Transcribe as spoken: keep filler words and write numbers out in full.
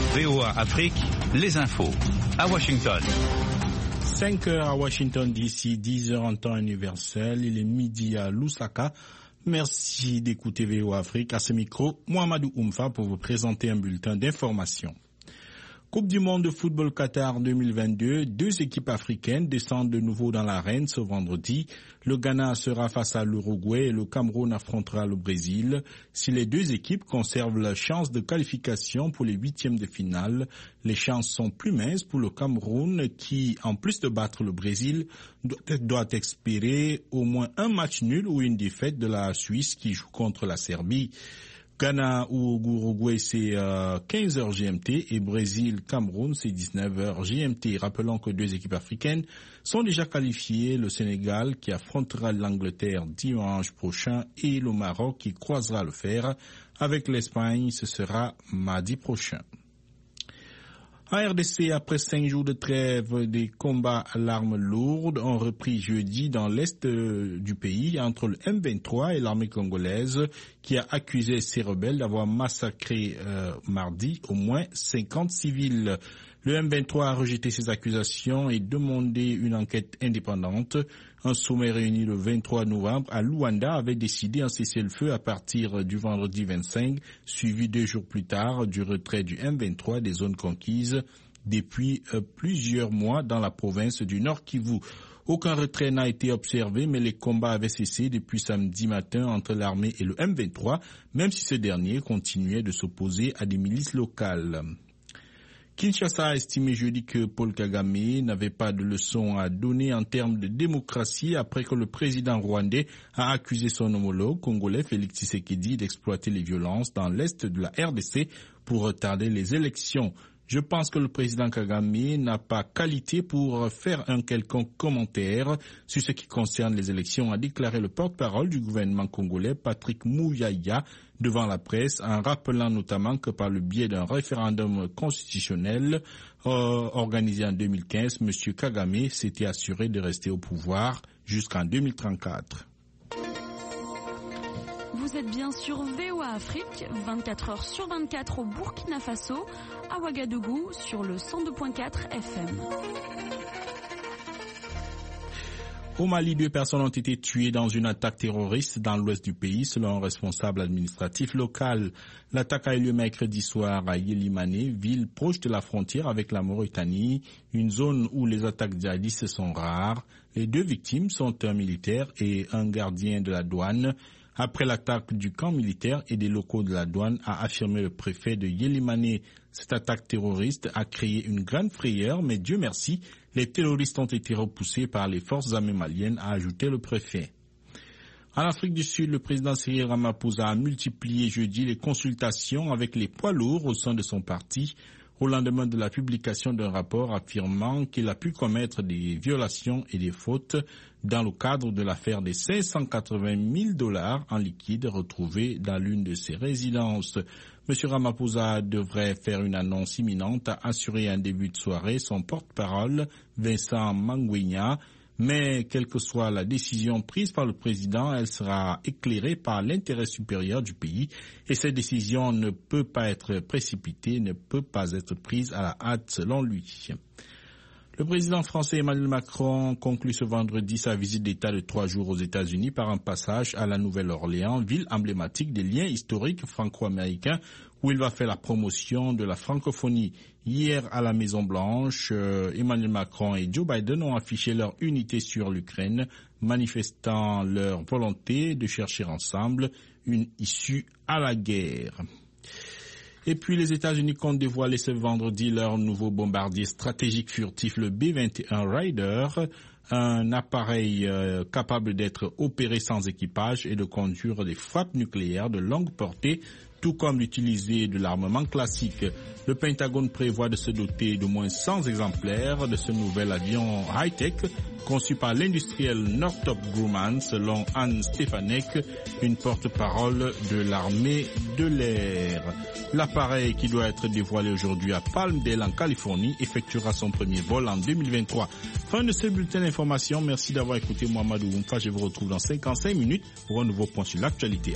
V O A Afrique, les infos. À Washington. cinq heures à Washington D C, dix heures en temps universel. Il est midi à Lusaka. Merci d'écouter V O A Afrique. À ce micro, Mohamedou Oumfa pour vous présenter un bulletin d'information. Coupe du monde de football Qatar deux mille vingt-deux, deux équipes africaines descendent de nouveau dans l'arène ce vendredi. Le Ghana sera face à l'Uruguay et le Cameroun affrontera le Brésil. Si les deux équipes conservent la chance de qualification pour les huitièmes de finale, les chances sont plus minces pour le Cameroun qui, en plus de battre le Brésil, doit espérer au moins un match nul ou une défaite de la Suisse qui joue contre la Serbie. Ghana ou Uruguay, c'est euh, quinze heures G M T et Brésil-Cameroun, c'est dix-neuf heures G M T. Rappelons que deux équipes africaines sont déjà qualifiées, le Sénégal qui affrontera l'Angleterre dimanche prochain et le Maroc qui croisera le fer avec l'Espagne, ce sera mardi prochain. En R D C, après cinq jours de trêve, des combats à l'arme lourde ont repris jeudi dans l'est du pays entre le M vingt-trois et l'armée congolaise qui a accusé ces rebelles d'avoir massacré euh, mardi au moins cinquante civils. Le M vingt-trois a rejeté ces accusations et demandé une enquête indépendante. Un sommet réuni le vingt-trois novembre à Luanda avait décidé un cessez-le-feu à partir du vendredi vingt-cinq, suivi deux jours plus tard du retrait du M vingt-trois des zones conquises depuis euh, plusieurs mois dans la province du Nord Kivu. Aucun retrait n'a été observé, mais les combats avaient cessé depuis samedi matin entre l'armée et le M vingt-trois, même si ce dernier continuait de s'opposer à des milices locales. Kinshasa a estimé jeudi que Paul Kagame n'avait pas de leçon à donner en termes de démocratie après que le président rwandais a accusé son homologue congolais Félix Tshisekedi d'exploiter les violences dans l'est de la R D C pour retarder les élections. Je pense que le président Kagame n'a pas qualité pour faire un quelconque commentaire sur ce qui concerne les élections, a déclaré le porte-parole du gouvernement congolais Patrick Mouyaya devant la presse, en rappelant notamment que par le biais d'un référendum constitutionnel euh, organisé en deux mille quinze, M. Kagame s'était assuré de rester au pouvoir jusqu'en deux mille trente-quatre. Vous êtes bien sur V O A Afrique, vingt-quatre heures sur vingt-quatre au Burkina Faso, à Ouagadougou sur le cent deux virgule quatre F M. Au Mali, deux personnes ont été tuées dans une attaque terroriste dans l'ouest du pays, selon un responsable administratif local. L'attaque a eu lieu mercredi soir à Yelimane, ville proche de la frontière avec la Mauritanie, une zone où les attaques djihadistes sont rares. Les deux victimes sont un militaire et un gardien de la douane. Après l'attaque du camp militaire et des locaux de la douane, a affirmé le préfet de Yelimane. Cette attaque terroriste a créé une grande frayeur, mais Dieu merci, les terroristes ont été repoussés par les forces armées maliennes, a ajouté le préfet. En Afrique du Sud, le président Cyril Ramaphosa a multiplié jeudi les consultations avec les poids lourds au sein de son parti, au lendemain de la publication d'un rapport affirmant qu'il a pu commettre des violations et des fautes dans le cadre de l'affaire des cinq cent quatre-vingt mille dollars en liquide retrouvés dans l'une de ses résidences. M. Ramaphosa devrait faire une annonce imminente, a assuré un début de soirée son porte-parole, Vincent Mangwenya. Mais quelle que soit la décision prise par le président, elle sera éclairée par l'intérêt supérieur du pays et cette décision ne peut pas être précipitée, ne peut pas être prise à la hâte selon lui. Le président français Emmanuel Macron conclut ce vendredi sa visite d'État de trois jours aux États-Unis par un passage à la Nouvelle-Orléans, ville emblématique des liens historiques franco-américains où il va faire la promotion de la francophonie. Hier, à la Maison-Blanche, euh, Emmanuel Macron et Joe Biden ont affiché leur unité sur l'Ukraine, manifestant leur volonté de chercher ensemble une issue à la guerre. Et puis les États-Unis comptent dévoiler ce vendredi leur nouveau bombardier stratégique furtif, le B vingt et un Raider, un appareil euh, capable d'être opéré sans équipage et de conduire des frappes nucléaires de longue portée, tout comme l'utiliser de l'armement classique. Le Pentagone prévoit de se doter d'au moins cent exemplaires de ce nouvel avion high-tech conçu par l'industriel Northrop Grumman, selon Anne Stefanek, une porte-parole de l'armée de l'air. L'appareil, qui doit être dévoilé aujourd'hui à Palmdale en Californie, effectuera son premier vol en deux mille vingt-trois. Fin de ce bulletin d'information. Merci d'avoir écouté Mohamedou Oumfa. Je vous retrouve dans cinquante-cinq minutes pour un nouveau point sur l'actualité.